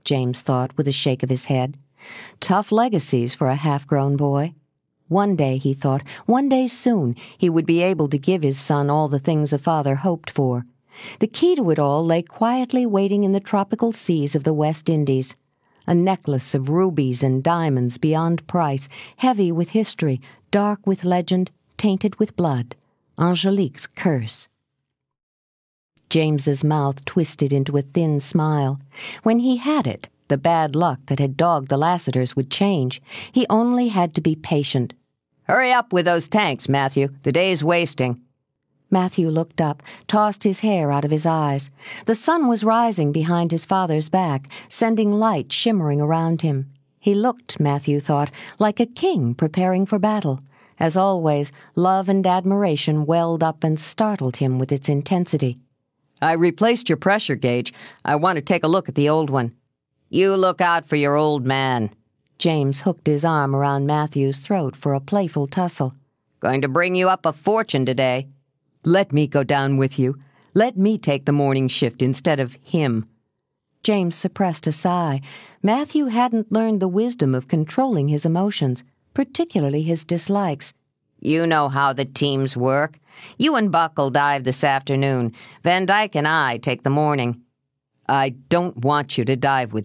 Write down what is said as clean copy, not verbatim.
James thought with a shake of his head. Tough legacies for a half-grown boy. One day, he thought, one day soon, he would be able to give his son all the things a father hoped for. The key to it all lay quietly waiting in the tropical seas of the West Indies. A necklace of rubies and diamonds beyond price, heavy with history, dark with legend, tainted with blood. Angelique's curse. James's mouth twisted into a thin smile. When he had it, the bad luck that had dogged the Lassiters would change. He only had to be patient. "Hurry up with those tanks, Matthew. The day's wasting." Matthew looked up, tossed his hair out of his eyes. The sun was rising behind his father's back, sending light shimmering around him. He looked, Matthew thought, like a king preparing for battle. As always, love and admiration welled up and startled him with its intensity. "I replaced your pressure gauge. I want to take a look at the old one." "You look out for your old man." James hooked his arm around Matthew's throat for a playful tussle. "Going to bring you up a fortune today." "Let me go down with you. Let me take the morning shift instead of him." James suppressed a sigh. Matthew hadn't learned the wisdom of controlling his emotions, particularly his dislikes. "You know how the teams work. You and Buck'll dive this afternoon. Van Dyke and I take the morning." "I don't want you to dive with